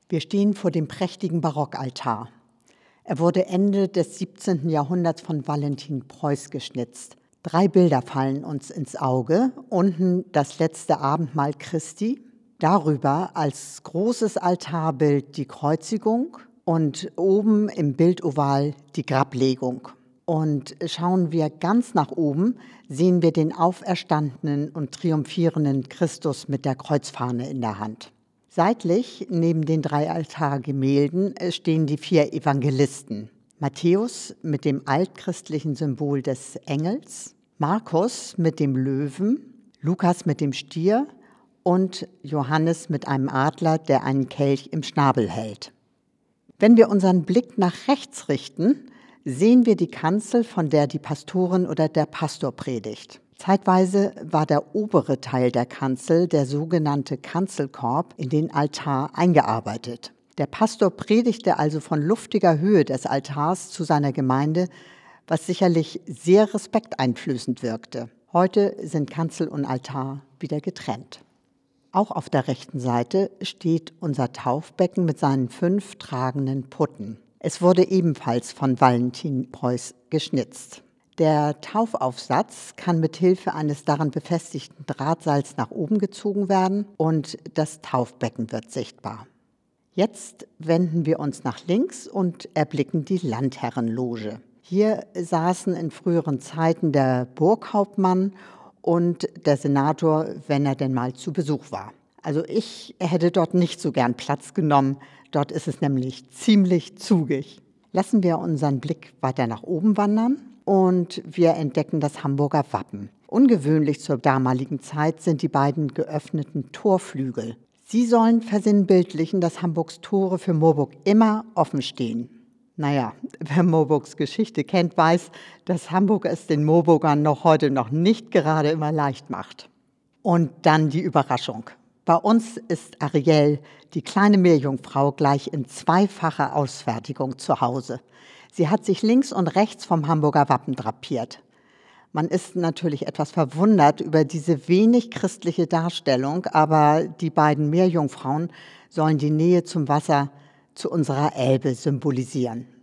Wir stehen vor dem prächtigen Barockaltar. Er wurde Ende des 17. Jahrhunderts von Valentin Preuß geschnitzt. 3 Bilder fallen uns ins Auge. Unten das letzte Abendmahl Christi, darüber als großes Altarbild die Kreuzigung und oben im Bildoval die Grablegung. Und schauen wir ganz nach oben, sehen wir den auferstandenen und triumphierenden Christus mit der Kreuzfahne in der Hand. Seitlich, neben den 3 Altargemälden, stehen die 4 Evangelisten. Matthäus mit dem altchristlichen Symbol des Engels, Markus mit dem Löwen, Lukas mit dem Stier und Johannes mit einem Adler, der einen Kelch im Schnabel hält. Wenn wir unseren Blick nach rechts richten, sehen wir die Kanzel, von der die Pastorin oder der Pastor predigt. Zeitweise war der obere Teil der Kanzel, der sogenannte Kanzelkorb, in den Altar eingearbeitet. Der Pastor predigte also von luftiger Höhe des Altars zu seiner Gemeinde, was sicherlich sehr respekteinflößend wirkte. Heute sind Kanzel und Altar wieder getrennt. Auch auf der rechten Seite steht unser Taufbecken mit seinen 5 tragenden Putten. Es wurde ebenfalls von Valentin Preuß geschnitzt. Der Taufaufsatz kann mit Hilfe eines daran befestigten Drahtseils nach oben gezogen werden und das Taufbecken wird sichtbar. Jetzt wenden wir uns nach links und erblicken die Landherrenloge. Hier saßen in früheren Zeiten der Burghauptmann und der Senator, wenn er denn mal zu Besuch war. Also ich hätte dort nicht so gern Platz genommen, dort ist es nämlich ziemlich zugig. Lassen wir unseren Blick weiter nach oben wandern. Und wir entdecken das Hamburger Wappen. Ungewöhnlich zur damaligen Zeit sind die beiden geöffneten Torflügel. Sie sollen versinnbildlichen, dass Hamburgs Tore für Moorburg immer offen stehen. Naja, wer Moorburgs Geschichte kennt, weiß, dass Hamburg es den Moorburgern heute noch nicht gerade immer leicht macht. Und dann die Überraschung. Bei uns ist Ariel, die kleine Meerjungfrau, gleich in 2-facher Ausfertigung zu Hause. Sie hat sich links und rechts vom Hamburger Wappen drapiert. Man ist natürlich etwas verwundert über diese wenig christliche Darstellung, aber die beiden Meerjungfrauen sollen die Nähe zum Wasser, zu unserer Elbe symbolisieren.